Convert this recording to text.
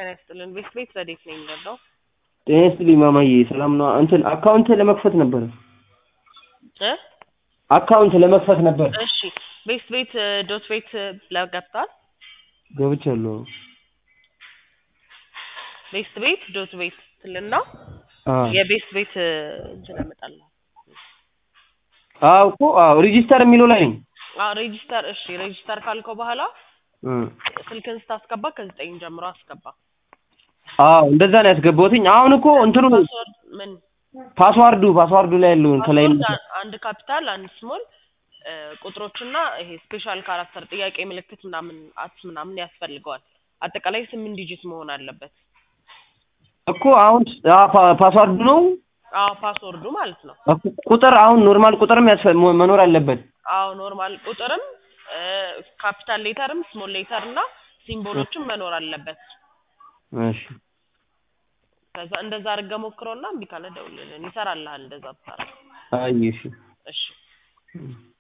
ጤና ይስጥልን ቤት ረዴት ነኝ እንደው ጤና ይስጥልኝ ማማዬ ሰላም ነው እንትን አካውንት ለመክፈት ነበር አካውንት ለመክፈት ነበር እሺ ቤት ዶት ቤት ለገብቷል ገብቻለሁ ቤት ዶት ቤት ትልና የቤት እንትን ያመጣል እኮ ሬጂስተር የሚለው ላይ ነኝ ሬጂስተር እሺ ሬጂስተር ካልከው በኋላ ስልክን ስታስገባ ከ9 ጀምሮ አስገባ እንደዛ ነው ያስገባሁትኝ አሁን እኮ እንትኑ ምን ፓስዋርዱ ላይ ያለው ከላይ አንድ ካፒታል አንድ ስሞል ቁጥሮችና ይሄ ስፔሻል ካራክተር ጥያቄ ምልክት ምናምን ያስፈልገዋል አጠቃላይ 8 ዲጂት መሆን አለበት እኮ አሁን ፓስዋርዱ ነው ፓስወርዱ ማለት ነው ቁጥር አሁን ኖርማል ቁጥርም መኖር አለበት ኖርማል ቁጥርም ካፒታል ሌተርም ስሞል ሌተር እና ሲምቦሎችም መኖር አለበት እሺ ከዛ እንደዛ አድርገህ ሞክረውና እምቢ ካለ ደውልልን ይሰራልሃል እንደዛ ብታረግ አይ እሺ እሺ